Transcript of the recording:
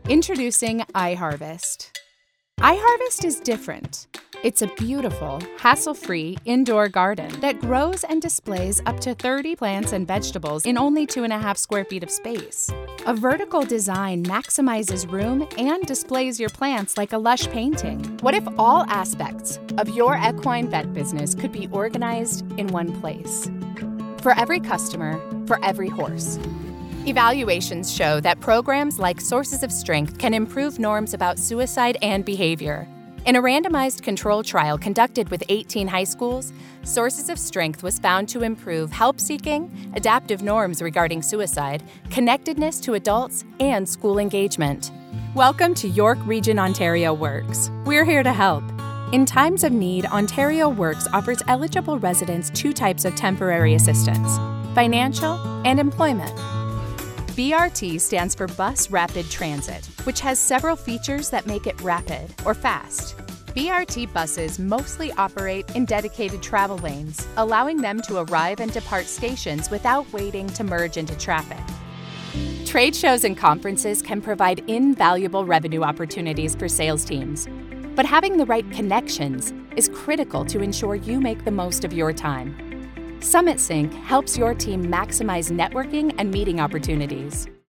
Introducing iHarvest. iHarvest is different. It's a beautiful, hassle-free indoor garden that grows and displays up to 30 plants and vegetables in only 2.5 square feet of space. A vertical design maximizes room and displays your plants like a lush painting. What if all aspects of your equine vet business could be organized in one place? For every customer, for every horse. Evaluations show that programs like Sources of Strength can improve norms about suicide and behavior. In a randomized control trial conducted with 18 high schools, Sources of Strength was found to improve help-seeking, adaptive norms regarding suicide, connectedness to adults, and school engagement. Welcome to York Region Ontario Works. We're here to help. In times of need, Ontario Works offers eligible residents 2 types of temporary assistance: financial and employment. BRT stands for Bus Rapid Transit, which has several features that make it rapid or fast. BRT buses mostly operate in dedicated travel lanes, allowing them to arrive and depart stations without waiting to merge into traffic. Trade shows and conferences can provide invaluable revenue opportunities for sales teams, but having the right connections is critical to ensure you make the most of your time. Summit Sync helps your team maximize networking and meeting opportunities.